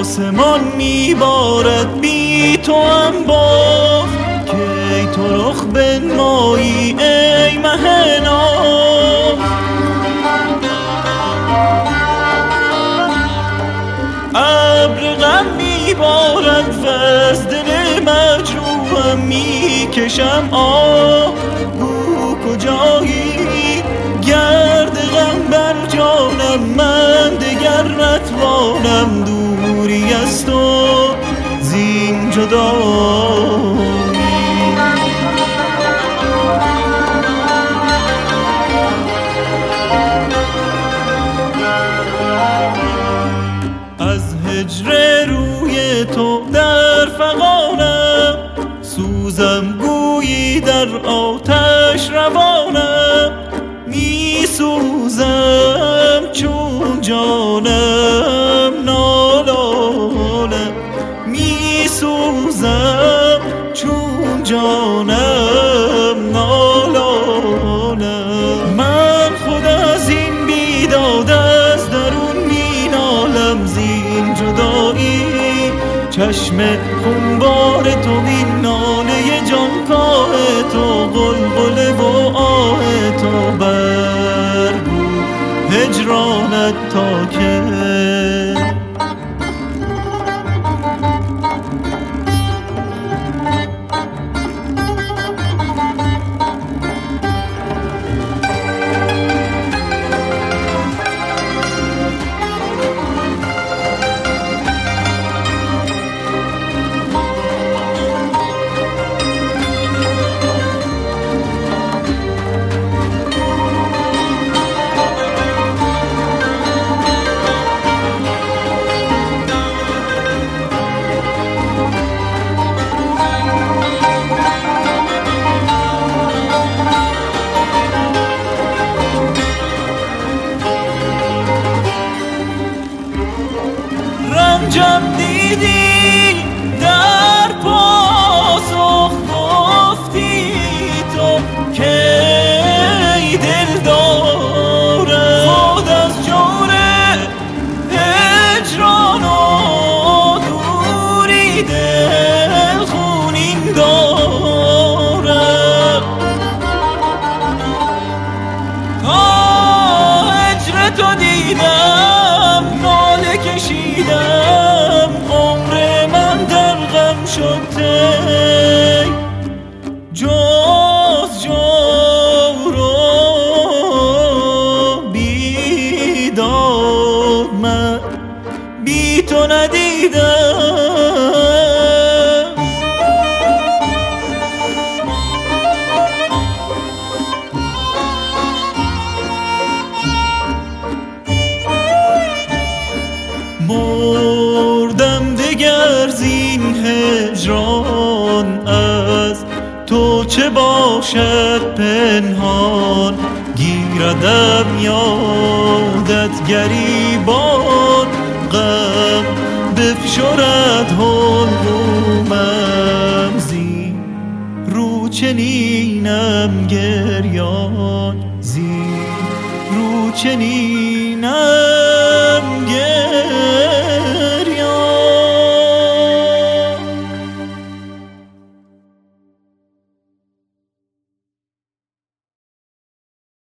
آسمان میبارد بی تو هم باز، کی تو رخ بنمایی ای مه ناز. ابر غم میبارد و از دل مجروحم میکشم آه، گو کجایی گرد غم بر جانم، من دگر نتوانم دوری از تو زین جدایی. از هجر روی تو در فغانم، سوزم گویی در آتش روانم، می سوزم چون جانم نالانم، می سوزم چون جانم نالانم. من خود از این بیداد از درون می نالم زین جدایی، چشم خونبار تو بین ناله جانکاه تو، غلغله و آه تو برگو هجرانت تا که. رنجم دیدی در پاسخ گفتی تو که ای دل داره، خود از جور هجران و دوری دل خونین داره. تا هجر تو دیدم ناله کشیدم، عمر من در غم شد جز جور و بیداد من بی تو ندیدم. مردم دگر زین هجران، از تو چه باشد پنهان، گیردم یادت گریبان، غم بفشرد حلقومم زین رو چنینم گریان، زین رو چنینم